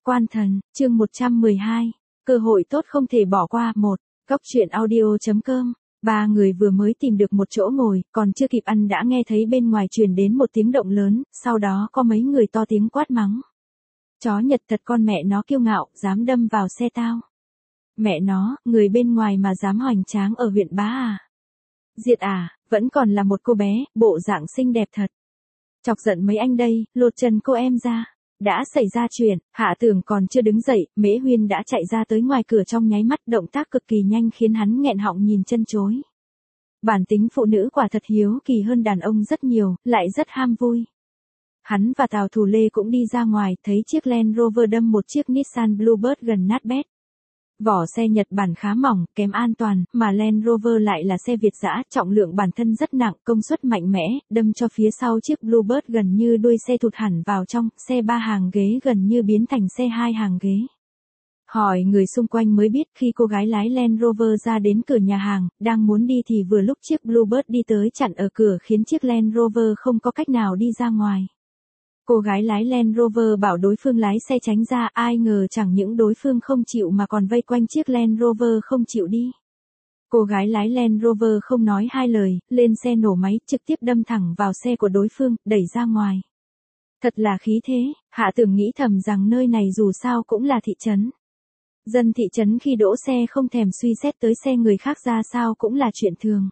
Quan thần, chương 112. Cơ hội tốt không thể bỏ qua. Một. Góc truyện audio.com. Ba người vừa mới tìm được một chỗ ngồi, còn chưa kịp ăn đã nghe thấy bên ngoài truyền đến một tiếng động lớn, sau đó có mấy người to tiếng quát mắng. Chó Nhật thật con mẹ nó kiêu ngạo, dám đâm vào xe tao. Mẹ nó, người bên ngoài mà dám hoành tráng ở huyện Bá à? Diệt à, vẫn còn là một cô bé, bộ dạng xinh đẹp thật. Chọc giận mấy anh đây, lột trần cô em ra. Đã xảy ra chuyện, Hạ Tưởng còn chưa đứng dậy, Mễ Huyên đã chạy ra tới ngoài cửa trong nháy mắt, động tác cực kỳ nhanh khiến hắn nghẹn họng nhìn chân chối. Bản tính phụ nữ quả thật hiếu kỳ hơn đàn ông rất nhiều, lại rất ham vui. Hắn và Tào Thù Lê cũng đi ra ngoài, thấy chiếc Land Rover đâm một chiếc Nissan Bluebird gần nát bét. Vỏ xe Nhật Bản khá mỏng, kém an toàn, mà Land Rover lại là xe Việt dã, trọng lượng bản thân rất nặng, công suất mạnh mẽ, đâm cho phía sau chiếc Bluebird gần như đuôi xe thụt hẳn vào trong, xe 3 hàng ghế gần như biến thành xe 2 hàng ghế. Hỏi người xung quanh mới biết khi cô gái lái Land Rover ra đến cửa nhà hàng, đang muốn đi thì vừa lúc chiếc Bluebird đi tới chặn ở cửa khiến chiếc Land Rover không có cách nào đi ra ngoài. Cô gái lái Land Rover bảo đối phương lái xe tránh ra, ai ngờ chẳng những đối phương không chịu mà còn vây quanh chiếc Land Rover không chịu đi. Cô gái lái Land Rover không nói hai lời, lên xe nổ máy, trực tiếp đâm thẳng vào xe của đối phương, đẩy ra ngoài. Thật là khí thế, Hạ Tưởng nghĩ thầm rằng nơi này dù sao cũng là thị trấn. Dân thị trấn khi đỗ xe không thèm suy xét tới xe người khác ra sao cũng là chuyện thường.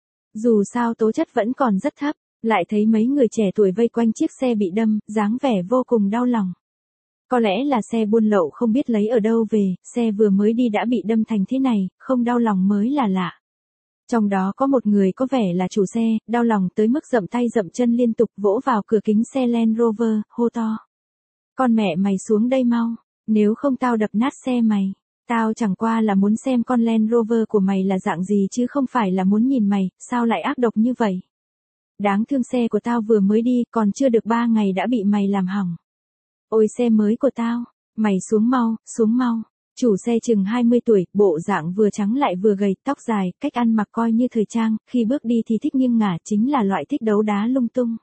Dù sao tố chất vẫn còn rất thấp. Lại thấy mấy người trẻ tuổi vây quanh chiếc xe bị đâm, dáng vẻ vô cùng đau lòng. Có lẽ là xe buôn lậu không biết lấy ở đâu về, xe vừa mới đi đã bị đâm thành thế này, không đau lòng mới là lạ. Trong đó có một người có vẻ là chủ xe, đau lòng tới mức dậm tay dậm chân liên tục vỗ vào cửa kính xe Land Rover, hô to. Con mẹ mày xuống đây mau, nếu không tao đập nát xe mày. Tao chẳng qua là muốn xem con Land Rover của mày là dạng gì chứ không phải là muốn nhìn mày, sao lại ác độc như vậy. Đáng thương xe của tao vừa mới đi, còn chưa được 3 ngày đã bị mày làm hỏng. Ôi xe mới của tao, mày xuống mau, xuống mau. Chủ xe chừng 20 tuổi, bộ dạng vừa trắng lại vừa gầy, tóc dài, cách ăn mặc coi như thời trang, khi bước đi thì thích nghiêng ngả, chính là loại thích đấu đá lung tung.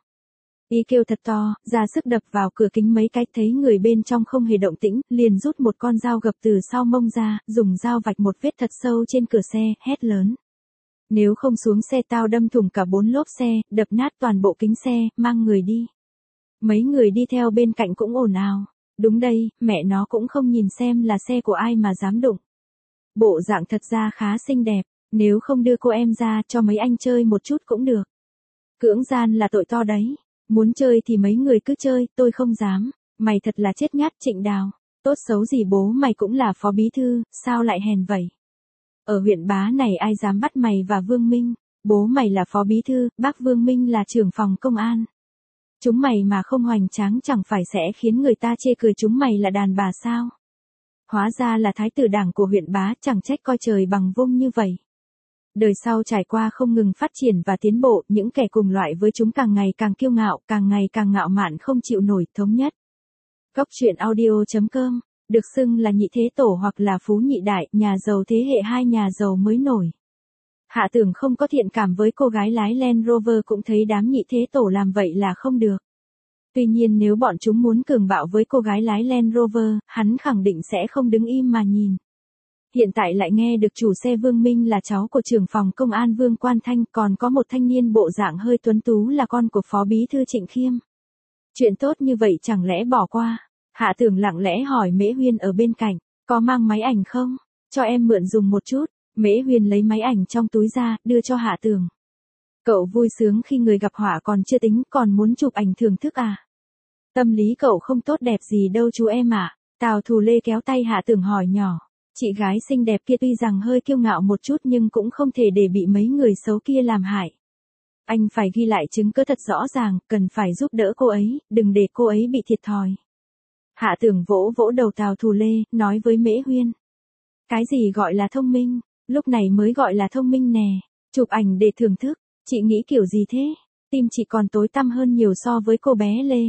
Y kêu thật to, ra sức đập vào cửa kính mấy cái, thấy người bên trong không hề động tĩnh, liền rút một con dao gập từ sau mông ra, dùng dao vạch một vết thật sâu trên cửa xe, hét lớn. Nếu không xuống xe tao đâm thủng cả 4 lốp xe, đập nát toàn bộ kính xe, mang người đi. Mấy người đi theo bên cạnh cũng ồn ào. Đúng đây, mẹ nó cũng không nhìn xem là xe của ai mà dám đụng. Bộ dạng thật ra khá xinh đẹp, nếu không đưa cô em ra cho mấy anh chơi một chút cũng được. Cưỡng gian là tội to đấy. Muốn chơi thì mấy người cứ chơi, tôi không dám. Mày thật là chết nhát Trịnh Đào. Tốt xấu gì bố mày cũng là phó bí thư, sao lại hèn vậy? Ở huyện Bá này ai dám bắt mày và Vương Minh, bố mày là phó bí thư, bác Vương Minh là trưởng phòng công an. Chúng mày mà không hoành tráng chẳng phải sẽ khiến người ta chê cười chúng mày là đàn bà sao? Hóa ra là thái tử đảng của huyện Bá, chẳng trách coi trời bằng vung như vậy. Đời sau trải qua không ngừng phát triển và tiến bộ, những kẻ cùng loại với chúng càng ngày càng kiêu ngạo, càng ngày càng ngạo mạn không chịu nổi, thống nhất. Góc truyện audio.com. Được xưng là nhị thế tổ hoặc là phú nhị đại, nhà giàu thế hệ 2 nhà giàu mới nổi. Hạ Tưởng không có thiện cảm với cô gái lái Land Rover cũng thấy đám nhị thế tổ làm vậy là không được. Tuy nhiên nếu bọn chúng muốn cường bạo với cô gái lái Land Rover, hắn khẳng định sẽ không đứng im mà nhìn. Hiện tại lại nghe được chủ xe Vương Minh là cháu của trưởng phòng công an Vương Quan Thanh, còn có một thanh niên bộ dạng hơi tuấn tú là con của phó bí thư Trịnh Khiêm. Chuyện tốt như vậy chẳng lẽ bỏ qua? Hạ Tưởng lặng lẽ hỏi Mễ Huyên ở bên cạnh, có mang máy ảnh không? Cho em mượn dùng một chút. Mễ Huyên lấy máy ảnh trong túi ra, đưa cho Hạ Tưởng. Cậu vui sướng khi người gặp họa còn chưa tính, còn muốn chụp ảnh thưởng thức à? Tâm lý cậu không tốt đẹp gì đâu chú em ạ. Tào Thù Lê kéo tay Hạ Tưởng hỏi nhỏ. Chị gái xinh đẹp kia tuy rằng hơi kiêu ngạo một chút nhưng cũng không thể để bị mấy người xấu kia làm hại. Anh phải ghi lại chứng cứ thật rõ ràng, cần phải giúp đỡ cô ấy, đừng để cô ấy bị thiệt thòi. Hạ Tưởng vỗ vỗ đầu Tào Thù Lê, nói với Mễ Huyên. Cái gì gọi là thông minh, lúc này mới gọi là thông minh nè, chụp ảnh để thưởng thức, chị nghĩ kiểu gì thế, tim chị còn tối tăm hơn nhiều so với cô bé Lê.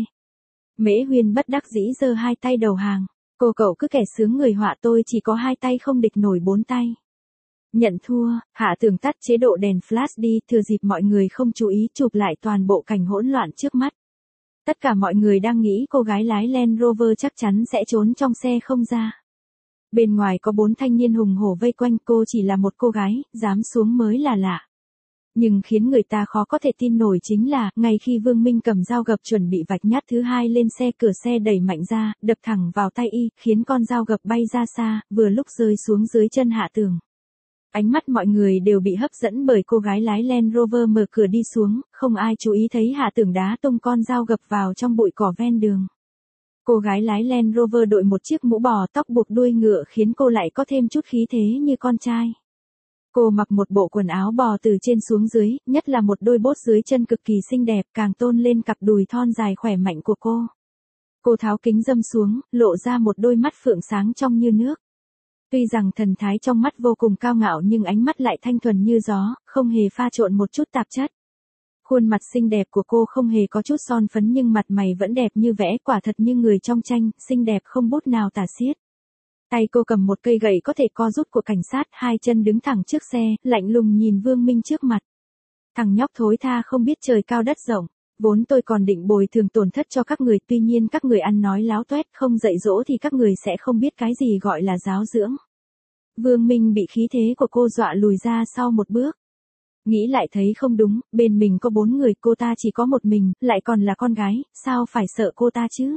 Mễ Huyên bất đắc dĩ giơ hai tay đầu hàng, cô cậu cứ kẻ sướng người họa tôi chỉ có 2 tay không địch nổi 4 tay. Nhận thua, Hạ Tưởng tắt chế độ đèn flash đi, thừa dịp mọi người không chú ý chụp lại toàn bộ cảnh hỗn loạn trước mắt. Tất cả mọi người đang nghĩ cô gái lái Land Rover chắc chắn sẽ trốn trong xe không ra. Bên ngoài có 4 thanh niên hùng hổ vây quanh, cô chỉ là một cô gái, dám xuống mới là lạ. Nhưng khiến người ta khó có thể tin nổi chính là, ngay khi Vương Minh cầm dao gập chuẩn bị vạch nhát thứ hai lên xe, cửa xe đẩy mạnh ra, đập thẳng vào tay y, khiến con dao gập bay ra xa, vừa lúc rơi xuống dưới chân Hạ Tưởng. Ánh mắt mọi người đều bị hấp dẫn bởi cô gái lái Land Rover mở cửa đi xuống, không ai chú ý thấy Hạ Tưởng đá tung con dao gập vào trong bụi cỏ ven đường. Cô gái lái Land Rover đội một chiếc mũ bò tóc buộc đuôi ngựa khiến cô lại có thêm chút khí thế như con trai. Cô mặc một bộ quần áo bò từ trên xuống dưới, nhất là một đôi bốt dưới chân cực kỳ xinh đẹp, càng tôn lên cặp đùi thon dài khỏe mạnh của cô. Cô tháo kính râm xuống, lộ ra một đôi mắt phượng sáng trong như nước. Tuy rằng thần thái trong mắt vô cùng cao ngạo nhưng ánh mắt lại thanh thuần như gió, không hề pha trộn một chút tạp chất. Khuôn mặt xinh đẹp của cô không hề có chút son phấn nhưng mặt mày vẫn đẹp như vẽ, quả thật như người trong tranh, xinh đẹp không bút nào tả xiết. Tay cô cầm một cây gậy có thể co rút của cảnh sát, hai chân đứng thẳng trước xe, lạnh lùng nhìn Vương Minh trước mặt. Thằng nhóc thối tha không biết trời cao đất rộng, vốn tôi còn định bồi thường tổn thất cho các người, tuy nhiên các người ăn nói láo toét không dạy dỗ thì các người sẽ không biết cái gì gọi là giáo dưỡng. Vương Minh bị khí thế của cô dọa lùi ra sau một bước. Nghĩ lại thấy không đúng, bên mình có 4 người, cô ta chỉ có một mình, lại còn là con gái, sao phải sợ cô ta chứ?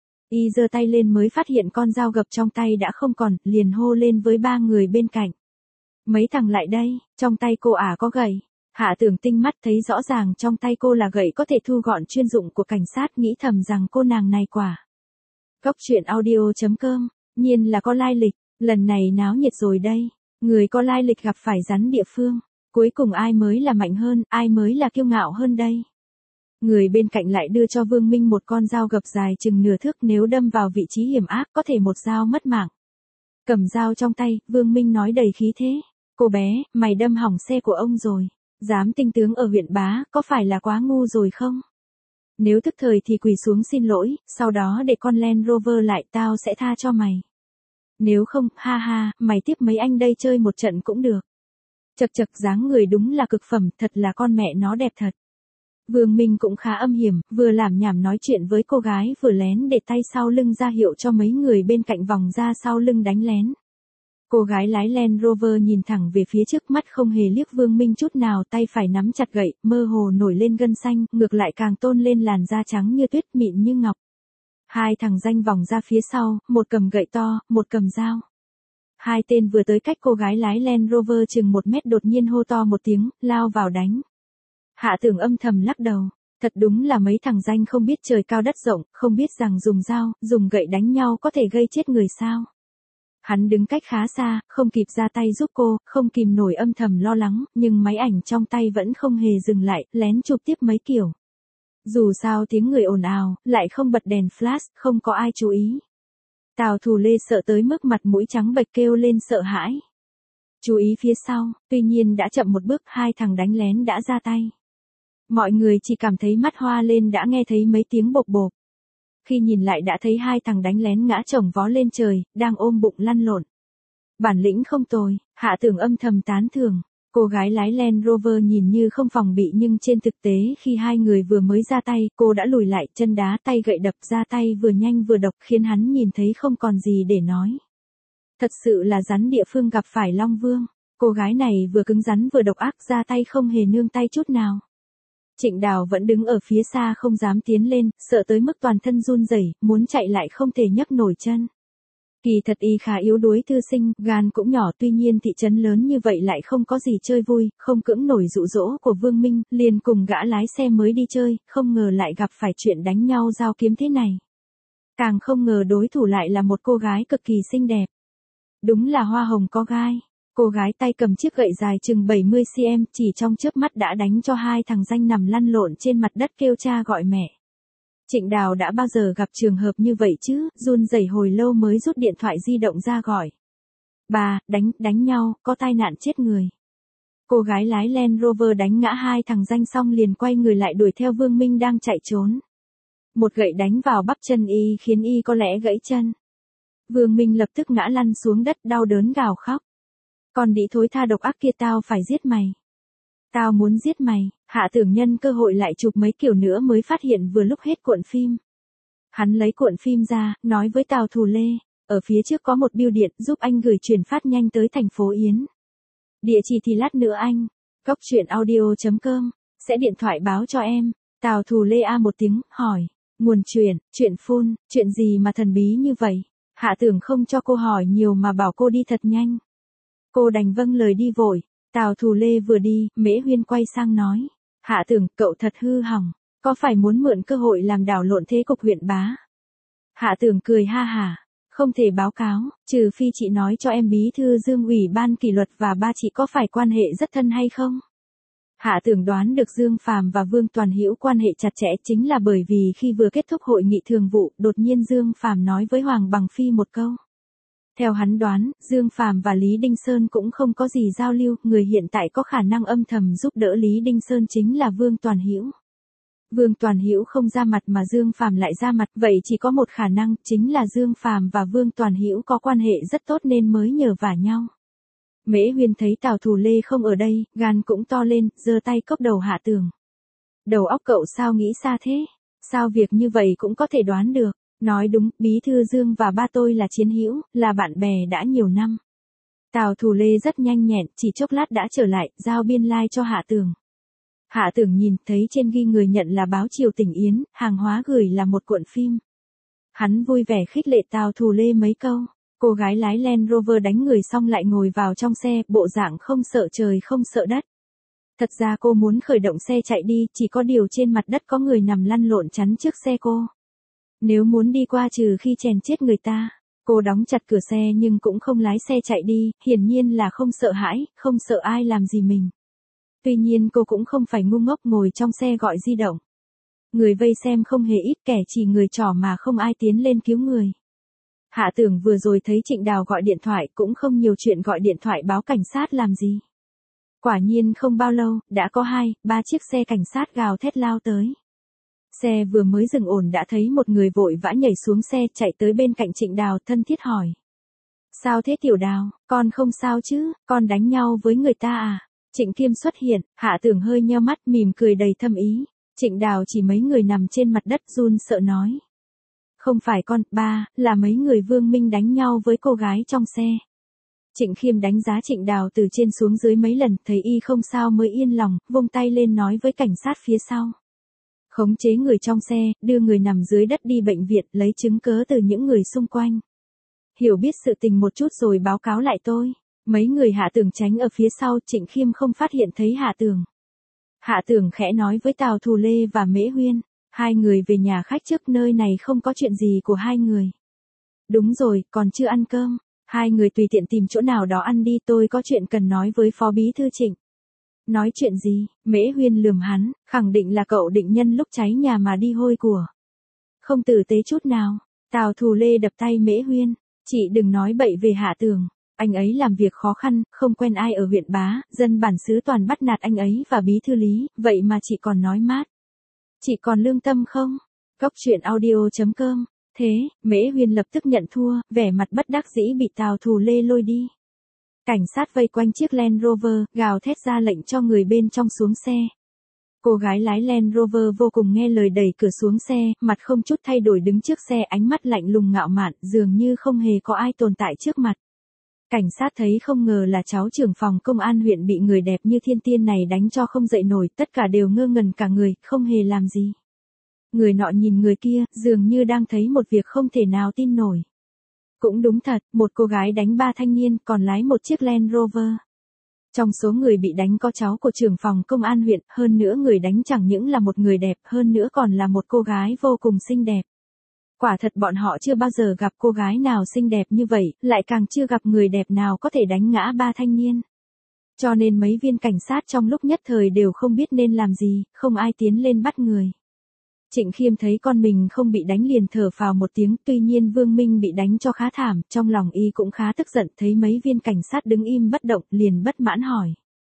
Y giơ tay lên mới phát hiện con dao gập trong tay đã không còn, liền hô lên với 3 người bên cạnh. Mấy thằng lại đây, trong tay cô có gậy. Hạ Tưởng tinh mắt thấy rõ ràng trong tay cô là gậy có thể thu gọn chuyên dụng của cảnh sát, nghĩ thầm rằng cô nàng này quả. Góc truyện audio.com, nhiên là có lai lịch, lần này náo nhiệt rồi đây. Người có lai lịch gặp phải rắn địa phương. Cuối cùng ai mới là mạnh hơn, ai mới là kiêu ngạo hơn đây? Người bên cạnh lại đưa cho Vương Minh một con dao gập dài chừng nửa thước, nếu đâm vào vị trí hiểm ác có thể một dao mất mạng. Cầm dao trong tay, Vương Minh nói đầy khí thế. Cô bé, mày đâm hỏng xe của ông rồi. Dám tinh tướng ở huyện Bá, có phải là quá ngu rồi không? Nếu tức thời thì quỳ xuống xin lỗi, sau đó để con Land Rover lại, tao sẽ tha cho mày. Nếu không, ha ha, mày tiếp mấy anh đây chơi một trận cũng được. Chật chật, dáng người đúng là cực phẩm, thật là con mẹ nó đẹp thật. Vương Minh cũng khá âm hiểm, vừa làm nhảm nói chuyện với cô gái vừa lén để tay sau lưng ra hiệu cho mấy người bên cạnh vòng ra sau lưng đánh lén. Cô gái lái Land Rover nhìn thẳng về phía trước, mắt không hề liếc Vương Minh chút nào, tay phải nắm chặt gậy, mơ hồ nổi lên gân xanh, ngược lại càng tôn lên làn da trắng như tuyết, mịn như ngọc. Hai thằng danh vòng ra phía sau, một cầm gậy to, một cầm dao. Hai tên vừa tới cách cô gái lái Land Rover chừng 1 mét đột nhiên hô to một tiếng, lao vào đánh. Hạ Tưởng âm thầm lắc đầu, thật đúng là mấy thằng danh không biết trời cao đất rộng, không biết rằng dùng dao, dùng gậy đánh nhau có thể gây chết người sao. Hắn đứng cách khá xa, không kịp ra tay giúp cô, không kìm nổi âm thầm lo lắng, nhưng máy ảnh trong tay vẫn không hề dừng lại, lén chụp tiếp mấy kiểu. Dù sao tiếng người ồn ào, lại không bật đèn flash, không có ai chú ý. Tào Thù Lê sợ tới mức mặt mũi trắng bệch kêu lên sợ hãi. Chú ý phía sau, tuy nhiên đã chậm một bước, hai thằng đánh lén đã ra tay. Mọi người chỉ cảm thấy mắt hoa lên đã nghe thấy mấy tiếng bộp bộp. Khi nhìn lại đã thấy hai thằng đánh lén ngã chồng vó lên trời, đang ôm bụng lăn lộn. Bản lĩnh không tồi, Hạ Tưởng âm thầm tán thưởng. Cô gái lái Land Rover nhìn như không phòng bị nhưng trên thực tế khi hai người vừa mới ra tay, cô đã lùi lại, chân đá tay gậy đập ra tay vừa nhanh vừa độc khiến hắn nhìn thấy không còn gì để nói. Thật sự là rắn địa phương gặp phải Long Vương. Cô gái này vừa cứng rắn vừa độc ác, ra tay không hề nương tay chút nào. Trịnh Đào vẫn đứng ở phía xa không dám tiến lên, sợ tới mức toàn thân run rẩy, muốn chạy lại không thể nhấc nổi chân. Kỳ thật y khá yếu đuối thư sinh, gan cũng nhỏ, tuy nhiên thị trấn lớn như vậy lại không có gì chơi vui, không cưỡng nổi dụ dỗ của Vương Minh, liền cùng gã lái xe mới đi chơi, không ngờ lại gặp phải chuyện đánh nhau dao kiếm thế này. Càng không ngờ đối thủ lại là một cô gái cực kỳ xinh đẹp. Đúng là hoa hồng có gai. Cô gái tay cầm chiếc gậy dài chừng 70cm, chỉ trong chớp mắt đã đánh cho hai thằng danh nằm lăn lộn trên mặt đất kêu cha gọi mẹ. Trịnh Đào đã bao giờ gặp trường hợp như vậy chứ, run rẩy hồi lâu mới rút điện thoại di động ra gọi. Bà, đánh nhau, có tai nạn chết người. Cô gái lái Land Rover đánh ngã hai thằng danh xong liền quay người lại đuổi theo Vương Minh đang chạy trốn. Một gậy đánh vào bắp chân y khiến y có lẽ gãy chân. Vương Minh lập tức ngã lăn xuống đất đau đớn gào khóc. Con đĩ thối tha độc ác kia, tao phải giết mày. Tao muốn giết mày. Hạ Tưởng nhân cơ hội lại chụp mấy kiểu nữa mới phát hiện vừa lúc hết cuộn phim. Hắn lấy cuộn phim ra, nói với Tào Thù Lê, ở phía trước có một bưu điện giúp anh gửi chuyển phát nhanh tới thành phố Yến. Địa chỉ thì lát nữa anh. Cóc truyện audio.com sẽ điện thoại báo cho em. Tào Thù Lê a một tiếng, hỏi. Nguồn chuyện phun, chuyện gì mà thần bí như vậy? Hạ Tưởng không cho cô hỏi nhiều mà bảo cô đi thật nhanh. Cô đành vâng lời đi vội. Tào Thù Lê vừa đi, Mễ Huyên quay sang nói. Hạ Tưởng, cậu thật hư hỏng. Có phải muốn mượn cơ hội làm đảo lộn thế cục huyện bá? Hạ Tưởng cười ha hả. Không thể báo cáo, trừ phi chị nói cho em bí thư Dương ủy ban kỷ luật và ba chị có phải quan hệ rất thân hay không? Hạ Tưởng đoán được Dương Phàm và Vương Toàn Hữu quan hệ chặt chẽ chính là bởi vì khi vừa kết thúc hội nghị thường vụ, đột nhiên Dương Phàm nói với Hoàng Bằng Phi một câu. Theo hắn đoán, Dương Phàm và Lý Đinh Sơn cũng không có gì giao lưu, người hiện tại có khả năng âm thầm giúp đỡ Lý Đinh Sơn chính là Vương Toàn Hữu. Vương Toàn Hữu không ra mặt mà Dương Phàm lại ra mặt, vậy chỉ có một khả năng, chính là Dương Phàm và Vương Toàn Hữu có quan hệ rất tốt nên mới nhờ vả nhau. Mễ Huyên thấy Tào Thù Lê không ở đây, gan cũng to lên, giơ tay cốc đầu Hạ Tưởng. Đầu óc cậu sao nghĩ xa thế? Sao việc như vậy cũng có thể đoán được? Nói đúng, bí thư Dương và ba tôi là chiến hữu, là bạn bè đã nhiều năm. Tào Thù Lê rất nhanh nhẹn, chỉ chốc lát đã trở lại, giao biên lai cho Hạ Tưởng. Hạ Tưởng nhìn, thấy trên ghi người nhận là báo Triều Tỉnh Yến, hàng hóa gửi là một cuộn phim. Hắn vui vẻ khích lệ Tào Thù Lê mấy câu. Cô gái lái Land Rover đánh người xong lại ngồi vào trong xe, bộ dạng không sợ trời không sợ đất. Thật ra cô muốn khởi động xe chạy đi, chỉ có điều trên mặt đất có người nằm lăn lộn chắn trước xe cô. Nếu muốn đi qua trừ khi chèn chết người ta. Cô đóng chặt cửa xe nhưng cũng không lái xe chạy đi, hiển nhiên là không sợ hãi, không sợ ai làm gì mình. Tuy nhiên cô cũng không phải ngu ngốc ngồi trong xe gọi di động. Người vây xem không hề ít, kẻ chỉ người trỏ mà không ai tiến lên cứu người. Hạ Tưởng vừa rồi thấy Trịnh Đào gọi điện thoại, cũng không nhiều chuyện gọi điện thoại báo cảnh sát làm gì. Quả nhiên không bao lâu, đã có 2-3 chiếc xe cảnh sát gào thét lao tới. Xe vừa mới dừng ổn đã thấy một người vội vã nhảy xuống xe chạy tới bên cạnh Trịnh Đào thân thiết hỏi. Sao thế Tiểu Đào, con không sao chứ, con đánh nhau với người ta à? Trịnh Kiêm xuất hiện, Hạ Tưởng hơi nheo mắt mỉm cười đầy thâm ý. Trịnh Đào chỉ mấy người nằm trên mặt đất run sợ nói. Không phải con, ba, là mấy người Vương Minh đánh nhau với cô gái trong xe. Trịnh Khiêm đánh giá Trịnh Đào từ trên xuống dưới mấy lần, thấy y không sao mới yên lòng, vung tay lên nói với cảnh sát phía sau. Khống chế người trong xe, đưa người nằm dưới đất đi bệnh viện, lấy chứng cớ từ những người xung quanh. Hiểu biết sự tình một chút rồi báo cáo lại tôi. Mấy người Hạ Tưởng tránh ở phía sau, Trịnh Khiêm không phát hiện thấy Hạ Tưởng. Hạ Tưởng khẽ nói với Tào Thù Lê và Mễ Huyên. Hai người về nhà khách trước, nơi này không có chuyện gì của hai người. Đúng rồi, còn chưa ăn cơm. Hai người tùy tiện tìm chỗ nào đó ăn đi, tôi có chuyện cần nói với Phó Bí Thư Trịnh. Nói chuyện gì? Mễ Huyên lườm hắn, khẳng định là cậu định nhân lúc cháy nhà mà đi hôi của. Không tử tế chút nào. Tào Thù Lê đập tay Mễ Huyên. Chị đừng nói bậy về Hạ Tưởng. Anh ấy làm việc khó khăn, không quen ai ở huyện bá, dân bản xứ toàn bắt nạt anh ấy và Bí Thư Lý, vậy mà chị còn nói mát. Chị còn lương tâm không? Cóc truyện audio.com. Thế, Mễ Huyên lập tức nhận thua, vẻ mặt bất đắc dĩ bị Tào Thù Lê lôi đi. Cảnh sát vây quanh chiếc Land Rover, gào thét ra lệnh cho người bên trong xuống xe. Cô gái lái Land Rover vô cùng nghe lời đẩy cửa xuống xe, mặt không chút thay đổi đứng trước xe, ánh mắt lạnh lùng ngạo mạn, dường như không hề có ai tồn tại trước mặt. Cảnh sát thấy không ngờ là cháu trưởng phòng công an huyện bị người đẹp như Thiên Tiên này đánh cho không dậy nổi, tất cả đều ngơ ngẩn cả người, không hề làm gì. Người nọ nhìn người kia, dường như đang thấy một việc không thể nào tin nổi. Cũng đúng thật, một cô gái đánh 3 thanh niên, còn lái một chiếc Land Rover. Trong số người bị đánh có cháu của trưởng phòng công an huyện, hơn nữa người đánh chẳng những là một người đẹp, hơn nữa còn là một cô gái vô cùng xinh đẹp. Quả thật bọn họ chưa bao giờ gặp cô gái nào xinh đẹp như vậy, lại càng chưa gặp người đẹp nào có thể đánh ngã 3 thanh niên. Cho nên mấy viên cảnh sát trong lúc nhất thời đều không biết nên làm gì, không ai tiến lên bắt người. Trịnh Khiêm thấy con mình không bị đánh liền thở phào một tiếng, tuy nhiên Vương Minh bị đánh cho khá thảm, trong lòng y cũng khá tức giận, thấy mấy viên cảnh sát đứng im bất động, liền bất mãn hỏi.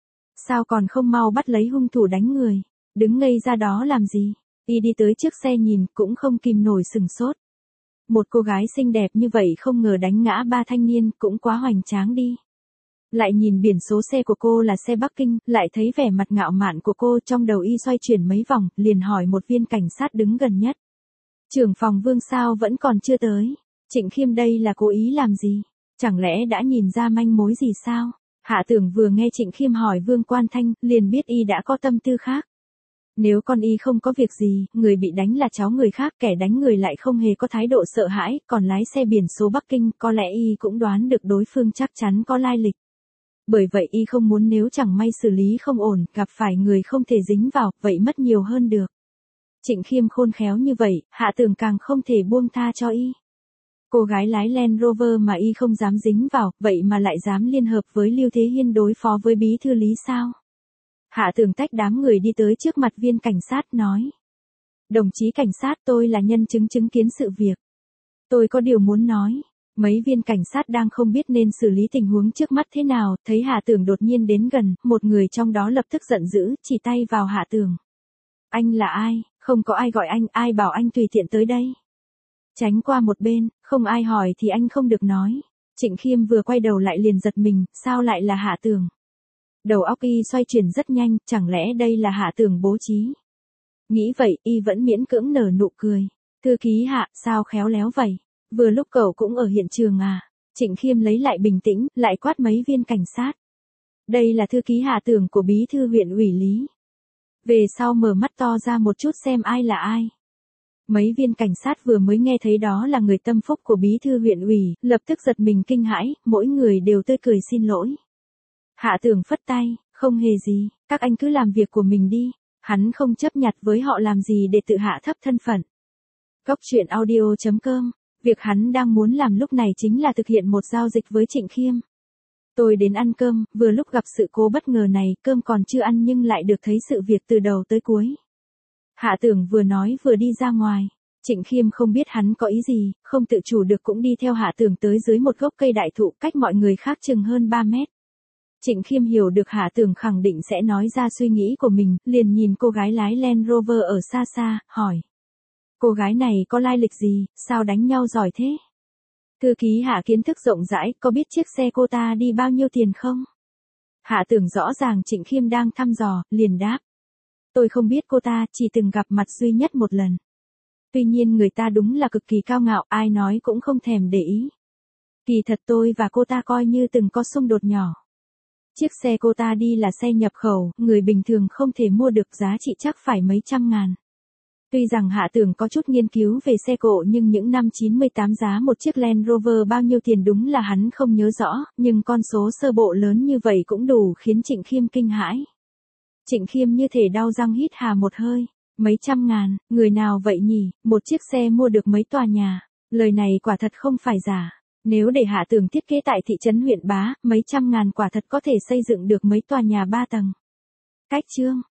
Sao còn không mau bắt lấy hung thủ đánh người, đứng ngây ra đó làm gì? Y đi tới trước xe nhìn, cũng không kìm nổi sừng sốt. Một cô gái xinh đẹp như vậy không ngờ đánh ngã 3 thanh niên, cũng quá hoành tráng đi. Lại nhìn biển số xe của cô là xe Bắc Kinh, lại thấy vẻ mặt ngạo mạn của cô, trong đầu y xoay chuyển mấy vòng, liền hỏi một viên cảnh sát đứng gần nhất. Trưởng phòng Vương sao vẫn còn chưa tới? Trịnh Khiêm đây là cố ý làm gì? Chẳng lẽ đã nhìn ra manh mối gì sao? Hạ Tưởng vừa nghe Trịnh Khiêm hỏi Vương Quan Thanh, liền biết y đã có tâm tư khác. Nếu con y không có việc gì, người bị đánh là cháu người khác, kẻ đánh người lại không hề có thái độ sợ hãi, còn lái xe biển số Bắc Kinh, có lẽ y cũng đoán được đối phương chắc chắn có lai lịch. Bởi vậy y không muốn nếu chẳng may xử lý không ổn, gặp phải người không thể dính vào, vậy mất nhiều hơn được. Trịnh Khiêm khôn khéo như vậy, Hạ Tưởng càng không thể buông tha cho y. Cô gái lái Land Rover mà y không dám dính vào, vậy mà lại dám liên hợp với Lưu Thế Hiên đối phó với bí thư Lý sao? Hạ Tưởng tách đám người đi tới trước mặt viên cảnh sát nói. Đồng chí cảnh sát, tôi là nhân chứng chứng kiến sự việc. Tôi có điều muốn nói. Mấy viên cảnh sát đang không biết nên xử lý tình huống trước mắt thế nào, thấy Hạ Tưởng đột nhiên đến gần, một người trong đó lập tức giận dữ, chỉ tay vào Hạ Tưởng. Anh là ai? Không có ai gọi anh, ai bảo anh tùy tiện tới đây? Tránh qua một bên, không ai hỏi thì anh không được nói. Trịnh Khiêm vừa quay đầu lại liền giật mình, sao lại là Hạ Tưởng? Đầu óc y xoay chuyển rất nhanh, chẳng lẽ đây là Hạ Tưởng bố trí? Nghĩ vậy, y vẫn miễn cưỡng nở nụ cười. Thư ký Hạ, sao khéo léo vậy? Vừa lúc cậu cũng ở hiện trường à? Trịnh Khiêm lấy lại bình tĩnh, lại quát mấy viên cảnh sát. Đây là thư ký Hạ Tưởng của bí thư huyện ủy Lý. Về sau mở mắt to ra một chút xem ai là ai. Mấy viên cảnh sát vừa mới nghe thấy đó là người tâm phúc của bí thư huyện ủy, lập tức giật mình kinh hãi, mỗi người đều tươi cười xin lỗi. Hạ Tưởng phất tay, không hề gì, các anh cứ làm việc của mình đi, hắn không chấp nhặt với họ làm gì để tự hạ thấp thân phận. Góc truyện audio.com, việc hắn đang muốn làm lúc này chính là thực hiện một giao dịch với Trịnh Khiêm. Tôi đến ăn cơm, vừa lúc gặp sự cố bất ngờ này, cơm còn chưa ăn nhưng lại được thấy sự việc từ đầu tới cuối. Hạ Tưởng vừa nói vừa đi ra ngoài. Trịnh Khiêm không biết hắn có ý gì, không tự chủ được cũng đi theo Hạ Tưởng tới dưới một gốc cây đại thụ cách mọi người khác chừng hơn 3 mét. Trịnh Khiêm hiểu được Hạ Tưởng khẳng định sẽ nói ra suy nghĩ của mình, liền nhìn cô gái lái Land Rover ở xa xa, hỏi. Cô gái này có lai lịch gì, sao đánh nhau giỏi thế? Thư ký Hạ kiến thức rộng rãi, có biết chiếc xe cô ta đi bao nhiêu tiền không? Hạ Tưởng rõ ràng Trịnh Khiêm đang thăm dò, liền đáp. Tôi không biết cô ta, chỉ từng gặp mặt duy nhất một lần. Tuy nhiên người ta đúng là cực kỳ cao ngạo, ai nói cũng không thèm để ý. Kỳ thật tôi và cô ta coi như từng có xung đột nhỏ. Chiếc xe cô ta đi là xe nhập khẩu, người bình thường không thể mua được, giá trị chắc phải mấy trăm ngàn. Tuy rằng Hạ Tưởng có chút nghiên cứu về xe cộ nhưng những năm 98 giá một chiếc Land Rover bao nhiêu tiền đúng là hắn không nhớ rõ, nhưng con số sơ bộ lớn như vậy cũng đủ khiến Trịnh Khiêm kinh hãi. Trịnh Khiêm như thể đau răng hít hà một hơi. Mấy trăm ngàn, người nào vậy nhỉ, một chiếc xe mua được mấy tòa nhà. Lời này quả thật không phải giả. Nếu để Hạ Tưởng thiết kế tại thị trấn huyện Bá, mấy trăm ngàn quả thật có thể xây dựng được mấy tòa nhà 3 tầng. Cách chương.